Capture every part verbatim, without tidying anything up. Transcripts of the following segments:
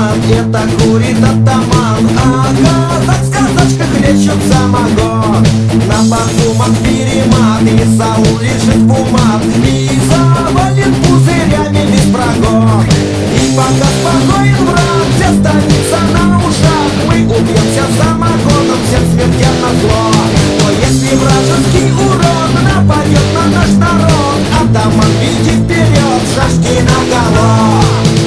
туман, это курит атаман. Ага, так в сказочках лечут самогон. На подумах перемат, и Саул лежит в умат, и завалит пузырями без прогон. И пока спокоен враг, вся станица на ушах, мы убьемся самогоном, всем смертельно зло. Но если вражеский урод нападет на наш народ, атаман, иди вперед, шашки наголо.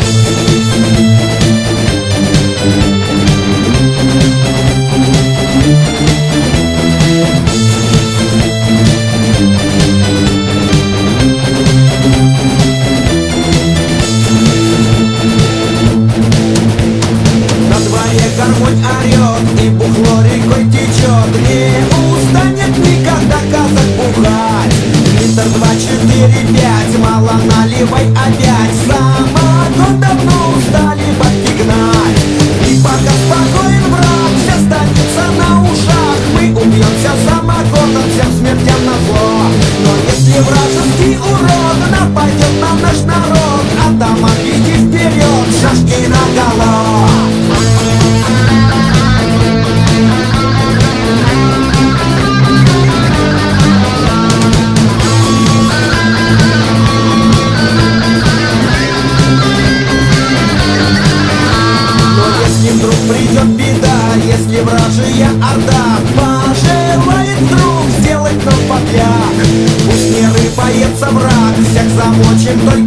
Гармонь орет, и бухло рекой течет. Не устанет никогда казак бухать. Литр два, четыре, пять, мало наливай опять. Самогон давно устали бабки гнать. И пока спокоен враг, вся станица на ушах, мы убьемся самогоном, всем смертельно зло. Но если вражеский урод нападет на наш народ, атаман, иди вперед, шашки наголо. Вдруг придет беда, если вражья орда пожелает вдруг сделать нам попляк, пусть не рыпается враг, всех замочим только